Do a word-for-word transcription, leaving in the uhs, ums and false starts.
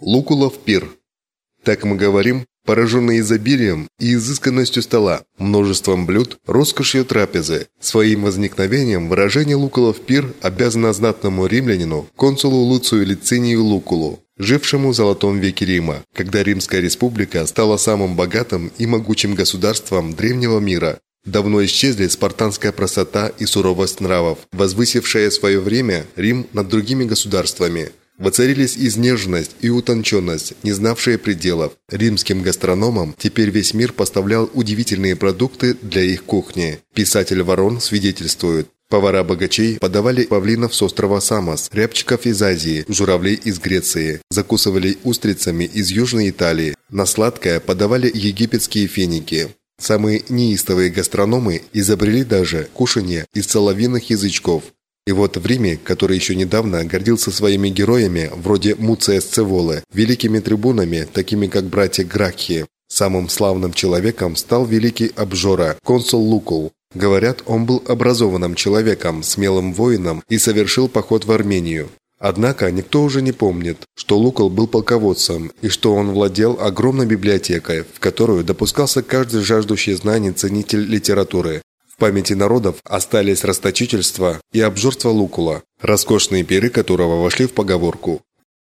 Лукулов пир. Так мы говорим, пораженные изобилием и изысканностью стола, множеством блюд, роскошью трапезы. Своим возникновением выражение «Лукулов пир» обязано знатному римлянину, консулу Луцию Лицинию Лукулу, жившему в золотом веке Рима, когда Римская республика стала самым богатым и могучим государством древнего мира. Давно исчезли спартанская простота и суровость нравов, возвысившая в свое время Рим над другими государствами. Воцарились изнеженность и утонченность, не знавшие пределов. Римским гастрономам теперь весь мир поставлял удивительные продукты для их кухни. Писатель Ворон свидетельствует. Повара богачей подавали павлинов с острова Самос, рябчиков из Азии, журавлей из Греции, закусывали устрицами из Южной Италии. На сладкое подавали египетские финики. Самые неистовые гастрономы изобрели даже кушанье из соловьиных язычков. И вот в Риме, который еще недавно гордился своими героями, вроде Муция Сцеволы, великими трибунами, такими как братья Гракхи, самым славным человеком стал великий обжора, консул Лукул. Говорят, он был образованным человеком, смелым воином и совершил поход в Армению. Однако никто уже не помнит, что Лукул был полководцем и что он владел огромной библиотекой, в которую допускался каждый жаждущий знаний ценитель литературы. В памяти народов остались расточительство и обжорство Лукула, роскошные пиры которого вошли в поговорку.